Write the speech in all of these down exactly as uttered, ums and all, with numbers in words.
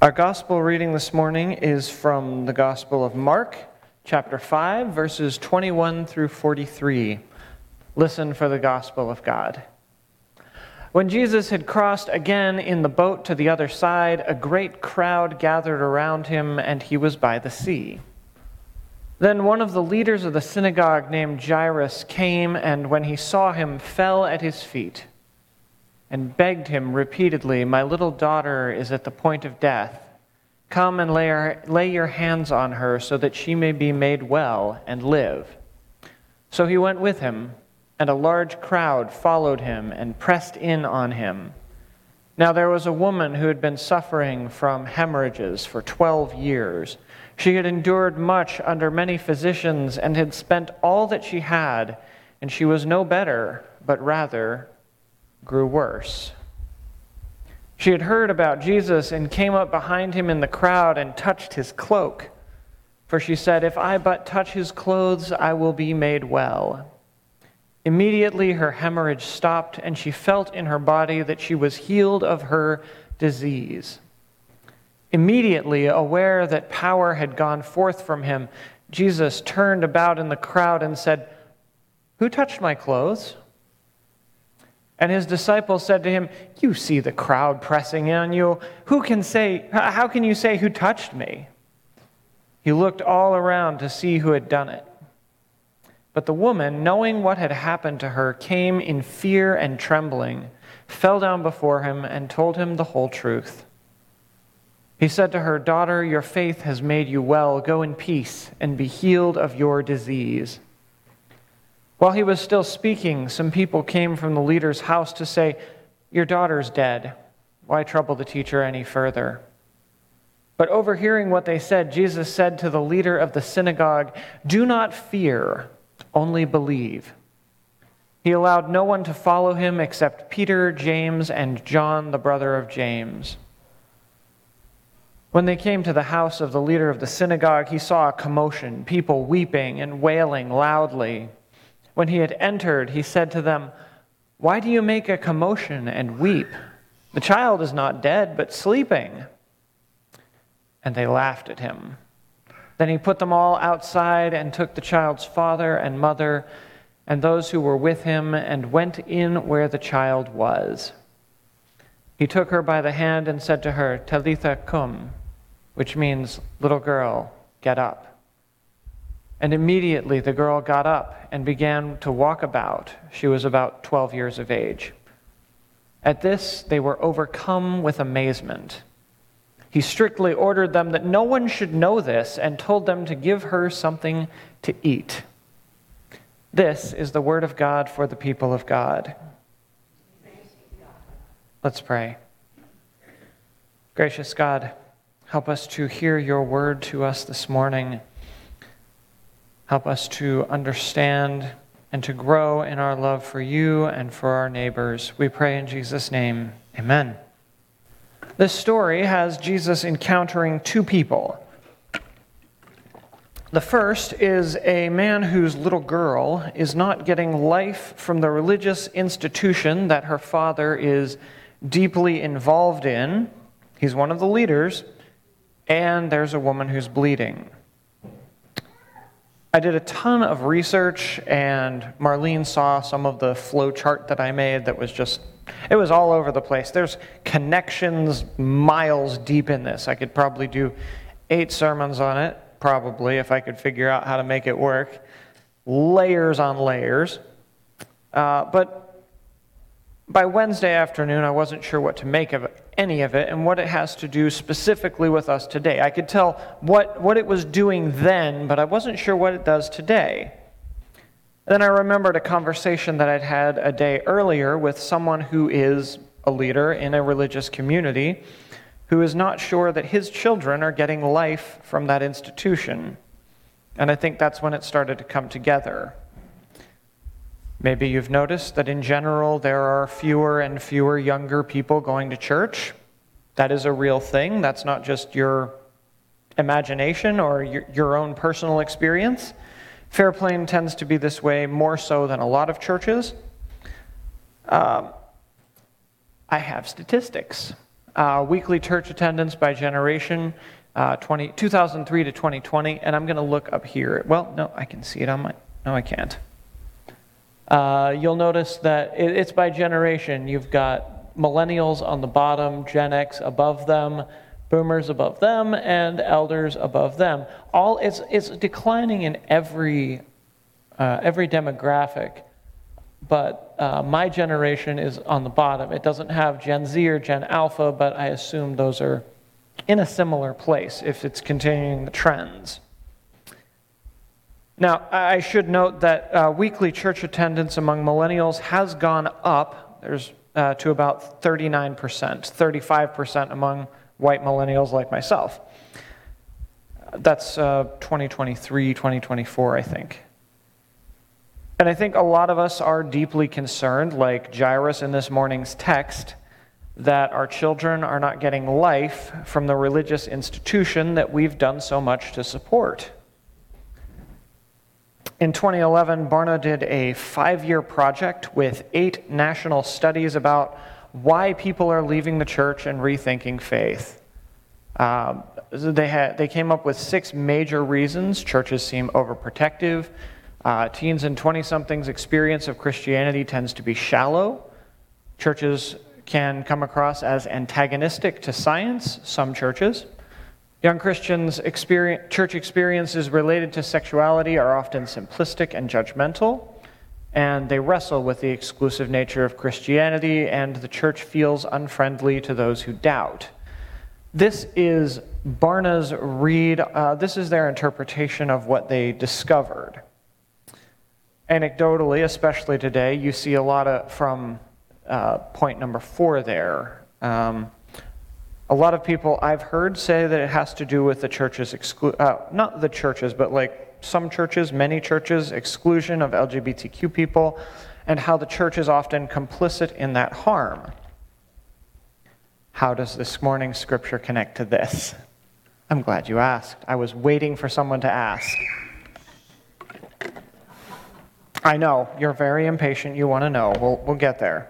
Our gospel reading this morning is from the Gospel of Mark, chapter five, verses twenty-one through forty-three. Listen for the gospel of God. When Jesus had crossed again in the boat to the other side, a great crowd gathered around him, and he was by the sea. Then one of the leaders of the synagogue named Jairus came, and when he saw him, fell at his feet and begged him repeatedly, "My little daughter is at the point of death. Come and lay, her, lay your hands on her so that she may be made well and live." So he went with him, and a large crowd followed him and pressed in on him. Now there was a woman who had been suffering from hemorrhages for twelve years. She had endured much under many physicians and had spent all that she had, and she was no better, but rather grew worse. She had heard about Jesus and came up behind him in the crowd and touched his cloak. For she said, "If I but touch his clothes, I will be made well." Immediately her hemorrhage stopped, and she felt in her body that she was healed of her disease. Immediately, aware that power had gone forth from him, Jesus turned about in the crowd and said, "Who touched my clothes?" And his disciples said to him, "You see the crowd pressing on you. Who can say, how can you say, 'Who touched me?'" He looked all around to see who had done it. But the woman, knowing what had happened to her, came in fear and trembling, fell down before him, and told him the whole truth. He said to her, "Daughter, your faith has made you well. Go in peace and be healed of your disease." While he was still speaking, some people came from the leader's house to say, "Your daughter's dead. Why trouble the teacher any further?" But overhearing what they said, Jesus said to the leader of the synagogue, "Do not fear, only believe." He allowed no one to follow him except Peter, James, and John, the brother of James. When they came to the house of the leader of the synagogue, he saw a commotion, people weeping and wailing loudly. When he had entered, he said to them, "Why do you make a commotion and weep? The child is not dead, but sleeping." And they laughed at him. Then he put them all outside and took the child's father and mother and those who were with him and went in where the child was. He took her by the hand and said to her, "Talitha cum," which means, "Little girl, get up." And immediately the girl got up and began to walk about. She was about twelve years of age. At this, they were overcome with amazement. He strictly ordered them that no one should know this and told them to give her something to eat. This is the word of God for the people of God. Let's pray. Gracious God, help us to hear your word to us this morning. Help us to understand and to grow in our love for you and for our neighbors. We pray in Jesus' name. Amen. This story has Jesus encountering two people. The first is a man whose little girl is not getting life from the religious institution that her father is deeply involved in. He's one of the leaders, and there's a woman who's bleeding. I did a ton of research, and Marlene saw some of the flow chart that I made that was just, it was all over the place. There's connections miles deep in this. I could probably do eight sermons on it, probably, if I could figure out how to make it work. Layers on layers. Uh, but by Wednesday afternoon, I wasn't sure what to make of it, any of it and what it has to do specifically with us today. I could tell what, what it was doing then, but I wasn't sure what it does today. Then I remembered a conversation that I'd had a day earlier with someone who is a leader in a religious community who is not sure that his children are getting life from that institution. And I think that's when it started to come together. Maybe you've noticed that in general there are fewer and fewer younger people going to church. That is a real thing. That's not just your imagination or your, your own personal experience. Fairplain tends to be this way more so than a lot of churches. Um, I have statistics. uh, weekly church attendance by generation, uh, twenty, two thousand three to twenty twenty, and I'm going to look up here. Well, no, I can see it on my, no, I can't. Uh, you'll notice that it, it's by generation. You've got millennials on the bottom, Gen X above them, boomers above them, and elders above them. All it's it's declining in every uh, every demographic, but uh, my generation is on the bottom. It doesn't have Gen Z or Gen Alpha, but I assume those are in a similar place if it's continuing the trends. Now, I should note that uh, weekly church attendance among millennials has gone up. There's uh, to about thirty-nine percent, thirty-five percent among white millennials like myself. That's uh, twenty twenty-three, twenty twenty-four, I think. And I think a lot of us are deeply concerned, like Jairus in this morning's text, that our children are not getting life from the religious institution that we've done so much to support. In twenty eleven, Barna did a five-year project with eight national studies about why people are leaving the church and rethinking faith. Um, they had they came up with six major reasons. Churches seem overprotective. Uh, teens and twenty-somethings' experience of Christianity tends to be shallow. Churches can come across as antagonistic to science, some churches. Young Christians' experience, church experiences related to sexuality are often simplistic and judgmental, and they wrestle with the exclusive nature of Christianity, and the church feels unfriendly to those who doubt. This is Barna's read, uh, this is their interpretation of what they discovered. Anecdotally, especially today, you see a lot of, from uh, point number four there, um, a lot of people I've heard say that it has to do with the church's, exclu- uh, not the churches, but like some churches, many churches, exclusion of L G B T Q people, and how the church is often complicit in that harm. How does this morning's scripture connect to this? I'm glad you asked. I was waiting for someone to ask. I know, you're very impatient, you want to know. We'll, we'll get there.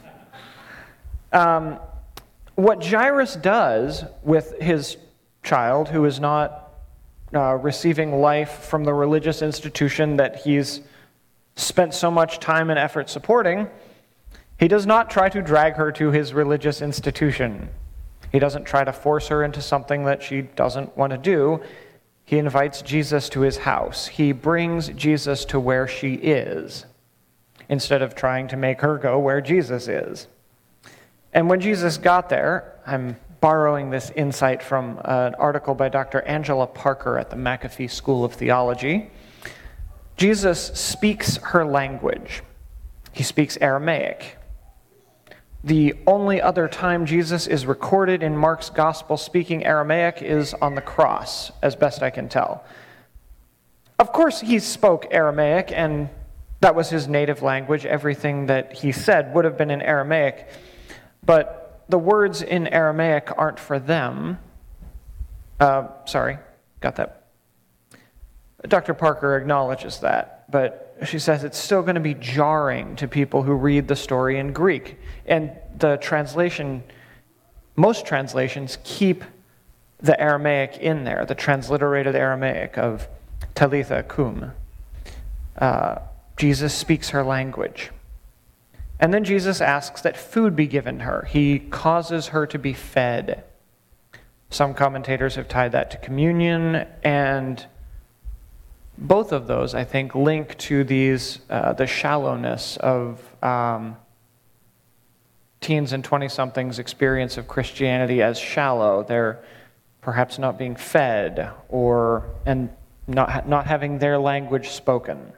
um, What Jairus does with his child, who is not uh, receiving life from the religious institution that he's spent so much time and effort supporting, he does not try to drag her to his religious institution. He doesn't try to force her into something that she doesn't want to do. He invites Jesus to his house. He brings Jesus to where she is, instead of trying to make her go where Jesus is. And when Jesus got there, I'm borrowing this insight from an article by Doctor Angela Parker at the McAfee School of Theology. Jesus speaks her language. He speaks Aramaic. The only other time Jesus is recorded in Mark's gospel speaking Aramaic is on the cross, as best I can tell. Of course, he spoke Aramaic, and that was his native language. Everything that he said would have been in Aramaic. But the words in Aramaic aren't for them. Uh, sorry, got that. Doctor Parker acknowledges that, but she says it's still going to be jarring to people who read the story in Greek. And the translation, most translations keep the Aramaic in there, the transliterated Aramaic of Talitha cum. Uh, Jesus speaks her language. And then Jesus asks that food be given her. He causes her to be fed. Some commentators have tied that to communion, and both of those, I think, link to these uh, the shallowness of um, teens and twenty-somethings' experience of Christianity as shallow. They're perhaps not being fed, or and not not having their language spoken.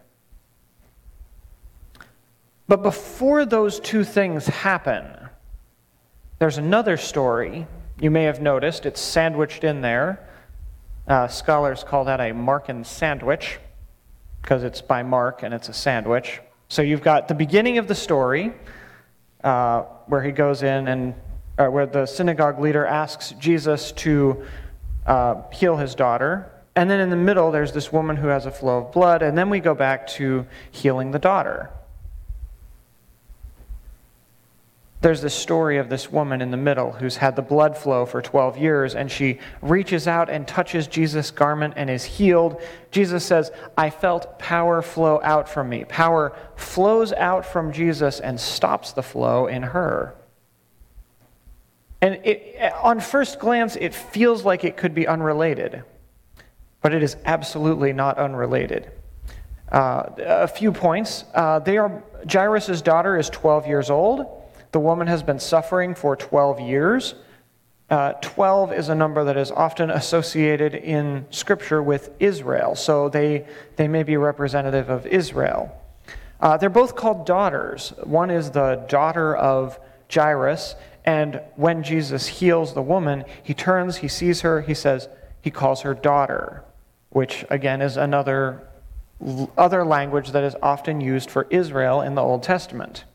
But before those two things happen, there's another story. You may have noticed it's sandwiched in there. Uh, scholars call that a Markan sandwich, because it's by Mark and it's a sandwich. So you've got the beginning of the story, uh, where he goes in and uh, where the synagogue leader asks Jesus to uh, heal his daughter. And then in the middle, there's this woman who has a flow of blood. And then we go back to healing the daughter. There's this story of this woman in the middle who's had the blood flow for twelve years, and she reaches out and touches Jesus' garment and is healed. Jesus says, I felt power flow out from me. Power flows out from Jesus and stops the flow in her. And it, on first glance, it feels like it could be unrelated, but it is absolutely not unrelated. Uh, a few points. Uh, they are Jairus' daughter is twelve years old. The woman has been suffering for twelve years. Uh, twelve is a number that is often associated in Scripture with Israel, so they, they may be representative of Israel. Uh, they're both called daughters. One is the daughter of Jairus, and when Jesus heals the woman, he turns, he sees her, he says, he calls her daughter, which again is another other language that is often used for Israel in the Old Testament.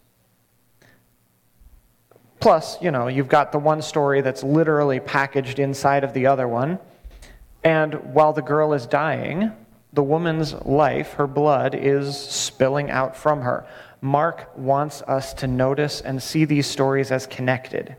Plus, you know, you've got the one story that's literally packaged inside of the other one. And while the girl is dying, the woman's life, her blood, is spilling out from her. Mark wants us to notice and see these stories as connected.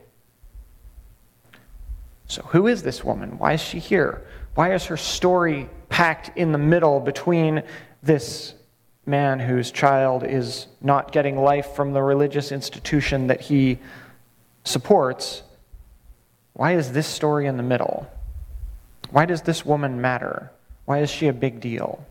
So who is this woman? Why is she here? Why is her story packed in the middle between this man whose child is not getting life from the religious institution that he supports? Why is this story in the middle? Why does this woman matter? Why is she a big deal?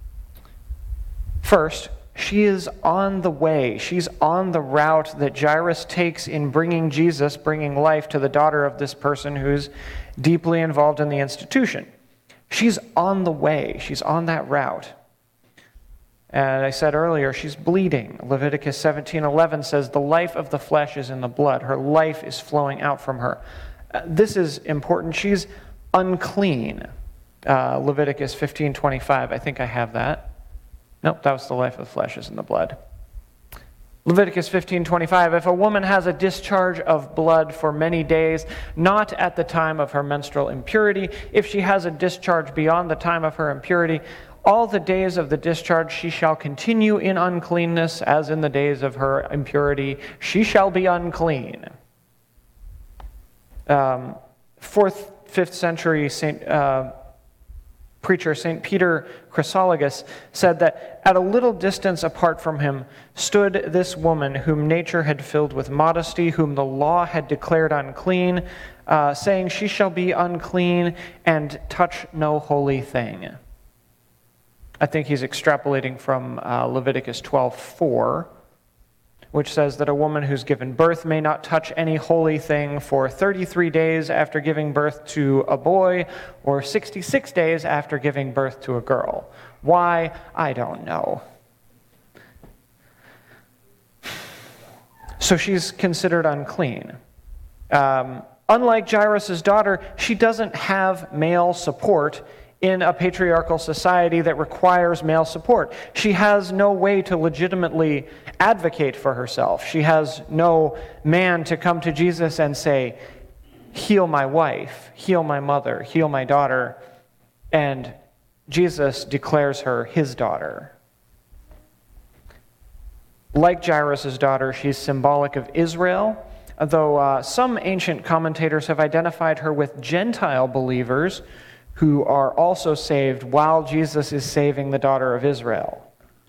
First, she is on the way. She's on the route that Jairus takes in bringing Jesus, bringing life to the daughter of this person who's deeply involved in the institution. She's on the way. She's on that route. And I said earlier, she's bleeding. Leviticus seventeen eleven says, the life of the flesh is in the blood. Her life is flowing out from her. Uh, this is important. She's unclean. Uh, Leviticus fifteen twenty-five. I think I have that. Nope, that was the life of the flesh is in the blood. Leviticus fifteen twenty-five, if a woman has a discharge of blood for many days, not at the time of her menstrual impurity, if she has a discharge beyond the time of her impurity, all the days of the discharge she shall continue in uncleanness, as in the days of her impurity. She shall be unclean. Um, fourth, fifth century Saint uh, preacher Saint Peter Chrysologus said that at a little distance apart from him stood this woman whom nature had filled with modesty, whom the law had declared unclean, uh, saying, she shall be unclean and touch no holy thing. I think he's extrapolating from uh, Leviticus twelve four, which says that a woman who's given birth may not touch any holy thing for thirty-three days after giving birth to a boy, or sixty-six days after giving birth to a girl. Why? I don't know. So she's considered unclean. Um, unlike Jairus' daughter, she doesn't have male support in a patriarchal society that requires male support. She has no way to legitimately advocate for herself. She has no man to come to Jesus and say, heal my wife, heal my mother, heal my daughter. And Jesus declares her his daughter. Like Jairus' daughter, she's symbolic of Israel, though uh, some ancient commentators have identified her with Gentile believers who are also saved while Jesus is saving the daughter of Israel.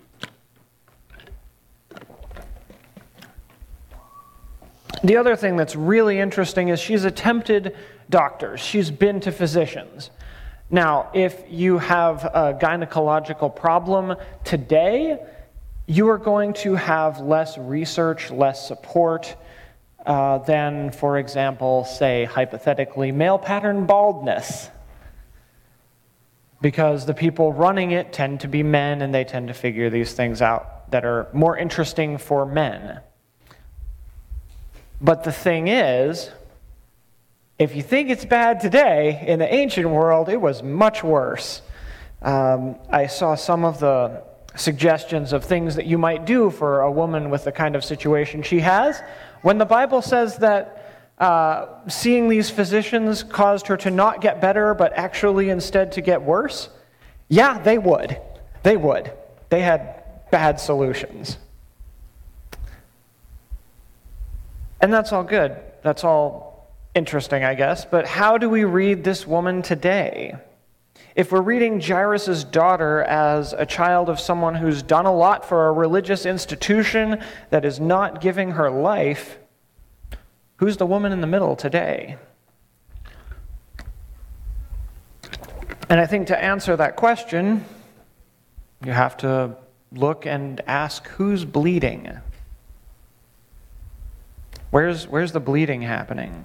The other thing that's really interesting is she's attempted doctors. She's been to physicians. Now, if you have a gynecological problem today, you are going to have less research, less support uh, than, for example, say, hypothetically, male pattern baldness. Because the people running it tend to be men, and they tend to figure these things out that are more interesting for men. But the thing is, if you think it's bad today, in the ancient world, it was much worse. Um, I saw some of the suggestions of things that you might do for a woman with the kind of situation she has. When the Bible says that Uh, seeing these physicians caused her to not get better, but actually instead to get worse? Yeah, they would. They would. They had bad solutions. And that's all good. That's all interesting, I guess. But how do we read this woman today? If we're reading Jairus' daughter as a child of someone who's done a lot for a religious institution that is not giving her life, who's the woman in the middle today? And I think to answer that question, you have to look and ask, who's bleeding? Where's, where's the bleeding happening?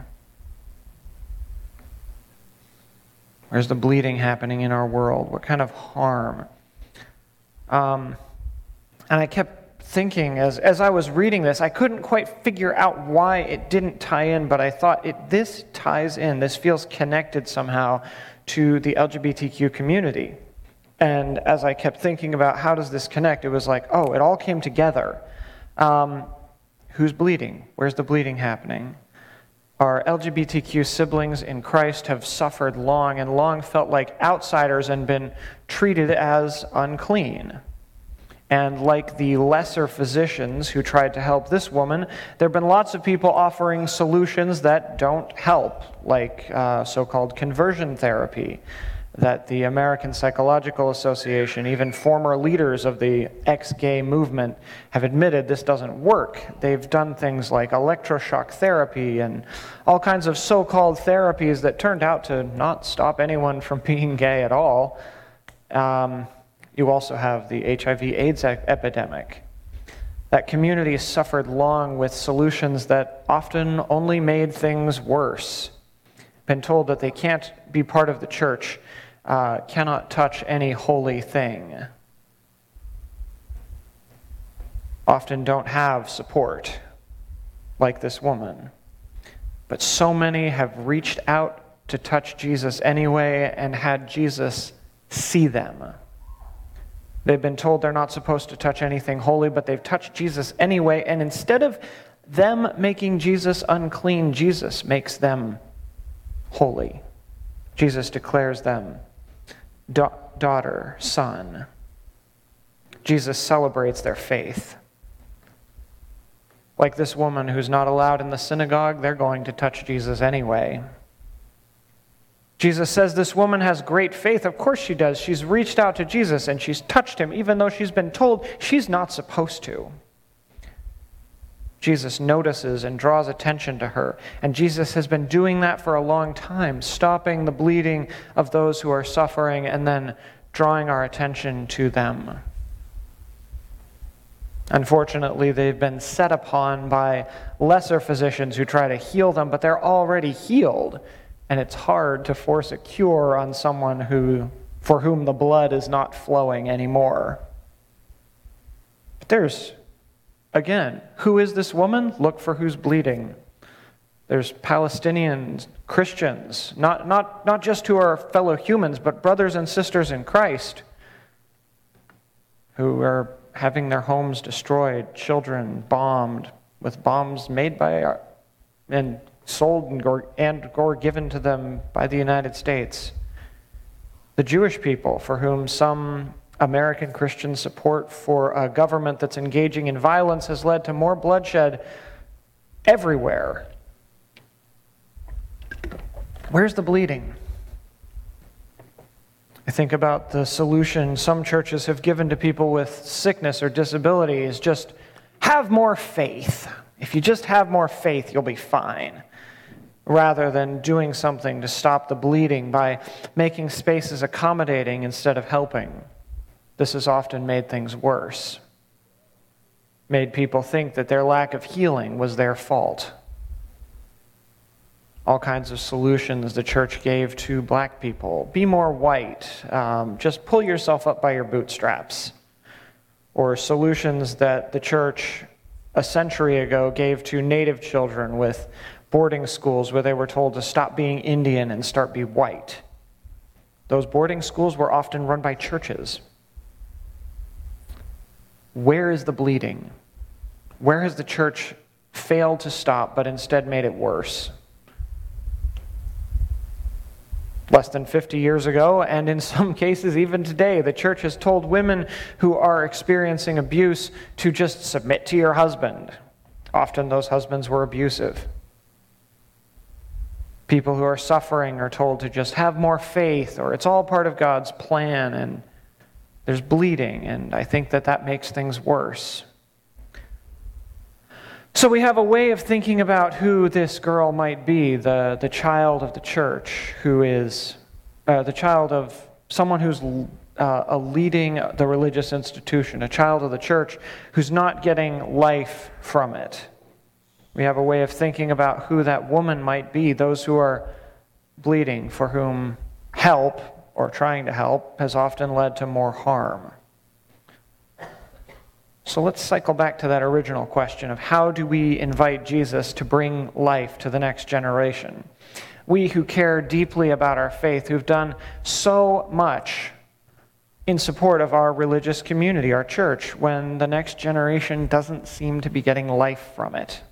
Where's the bleeding happening in our world? What kind of harm? Um, and I kept thinking, as, as I was reading this, I couldn't quite figure out why it didn't tie in, but I thought it this ties in. This feels connected somehow to the L G B T Q community. And as I kept thinking about how does this connect, it was like, oh, it all came together. Um, who's bleeding? Where's the bleeding happening? Our L G B T Q siblings in Christ have suffered long and long felt like outsiders and been treated as unclean. And like the lesser physicians who tried to help this woman, there have been lots of people offering solutions that don't help, like uh, so-called conversion therapy, that the American Psychological Association, even former leaders of the ex-gay movement, have admitted this doesn't work. They've done things like electroshock therapy and all kinds of so-called therapies that turned out to not stop anyone from being gay at all. Um, you also have the H I V AIDS epidemic. That community suffered long with solutions that often only made things worse. Been told that they can't be part of the church, uh, cannot touch any holy thing. Often don't have support, like this woman. But so many have reached out to touch Jesus anyway and had Jesus see them. They've been told they're not supposed to touch anything holy, but they've touched Jesus anyway, and instead of them making Jesus unclean, Jesus makes them holy. Jesus declares them da- daughter, son. Jesus celebrates their faith. Like this woman who's not allowed in the synagogue, they're going to touch Jesus anyway. Jesus says this woman has great faith. Of course she does. She's reached out to Jesus and she's touched him, even though she's been told she's not supposed to. Jesus notices and draws attention to her. And Jesus has been doing that for a long time, stopping the bleeding of those who are suffering and then drawing our attention to them. Unfortunately, they've been set upon by lesser physicians who try to heal them, but they're already healed. And it's hard to force a cure on someone who, for whom the blood is not flowing anymore. But there's, again, who is this woman? Look for who's bleeding. There's Palestinian Christians, not, not, not just who are fellow humans, but brothers and sisters in Christ, who are having their homes destroyed, children bombed with bombs made by our, and sold and or, and or given to them by the United States. The Jewish people, for whom some American Christian support for a government that's engaging in violence has led to more bloodshed everywhere. Where's the bleeding? I think about the solution some churches have given to people with sickness or disability is just have more faith. If you just have more faith, you'll be fine. Rather than doing something to stop the bleeding by making spaces accommodating instead of helping. This has often made things worse. Made people think that their lack of healing was their fault. All kinds of solutions the church gave to black people. Be more white. Um, just pull yourself up by your bootstraps. Or solutions that the church a century ago gave to native children with boarding schools where they were told to stop being Indian and start be white. Those boarding schools were often run by churches. Where is the bleeding? Where has the church failed to stop but instead made it worse? Less than fifty years ago, and in some cases even today, the church has told women who are experiencing abuse to just submit to your husband. Often those husbands were abusive. People who are suffering are told to just have more faith, or it's all part of God's plan, and there's bleeding, and I think that that makes things worse. So we have a way of thinking about who this girl might be, the, the child of the church, who is uh, the child of someone who's uh, a leading the religious institution, a child of the church who's not getting life from it. We have a way of thinking about who that woman might be, those who are bleeding, for whom help, or trying to help, has often led to more harm. So let's cycle back to that original question of how do we invite Jesus to bring life to the next generation? We who care deeply about our faith, who've done so much in support of our religious community, our church, when the next generation doesn't seem to be getting life from it.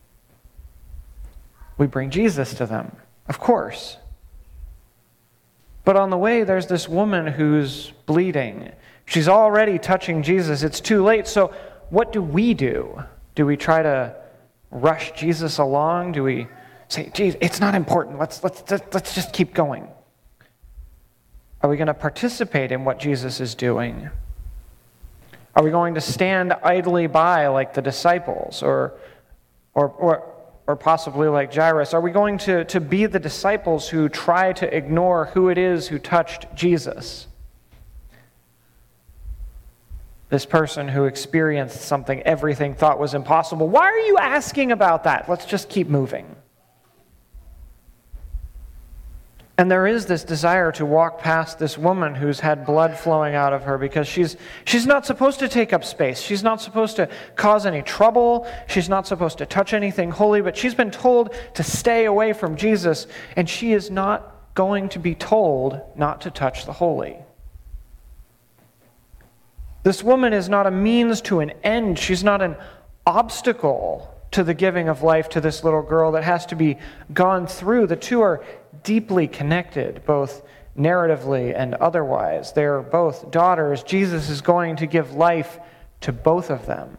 We bring Jesus to them, of course. But on the way, there's this woman who's bleeding. She's already touching Jesus. It's too late. So what do we do? Do we try to rush Jesus along? Do we say, "Geez, it's not important. Let's let's let's just keep going"? Are we going to participate in what Jesus is doing? Are we going to stand idly by like the disciples, or or or or possibly like Jairus? Are we going to, to be the disciples who try to ignore who it is who touched Jesus? This person who experienced something everything thought was impossible. Why are you asking about that? Let's just keep moving. And there is this desire to walk past this woman who's had blood flowing out of her because she's she's not supposed to take up space. She's not supposed to cause any trouble. She's not supposed to touch anything holy, but she's been told to stay away from Jesus, and she is not going to be told not to touch the holy. This woman is not a means to an end. She's not an obstacle to the giving of life to this little girl that has to be gone through. The two are deeply connected, both narratively and otherwise. They're both daughters. Jesus is going to give life to both of them.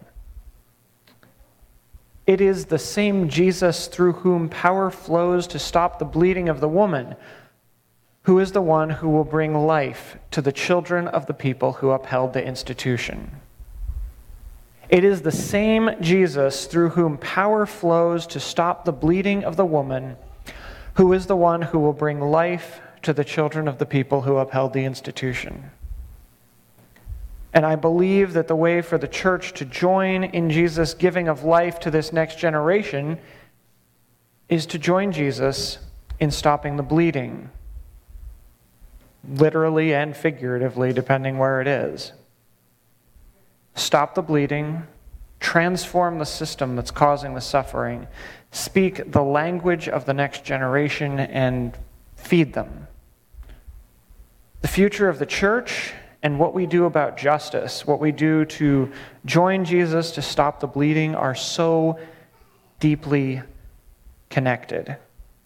It is the same Jesus through whom power flows to stop the bleeding of the woman, who is the one who will bring life to the children of the people who upheld the institution. It is the same Jesus through whom power flows to stop the bleeding of the woman, who is the one who will bring life to the children of the people who upheld the institution. And I believe that the way for the church to join in Jesus' giving of life to this next generation is to join Jesus in stopping the bleeding, literally and figuratively, depending where it is. Stop the bleeding, transform the system that's causing the suffering, speak the language of the next generation, and feed them. The future of the church and what we do about justice, what we do to join Jesus to stop the bleeding, are so deeply connected.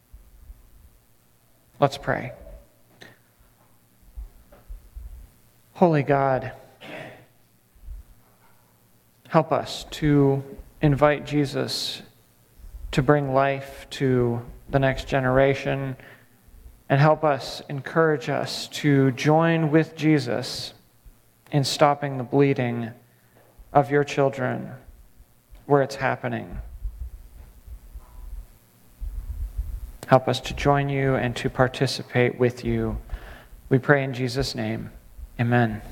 Let's pray. Holy God, help us to invite Jesus to bring life to the next generation, and help us, encourage us to join with Jesus in stopping the bleeding of your children where it's happening. Help us to join you and to participate with you. We pray in Jesus' name. Amen.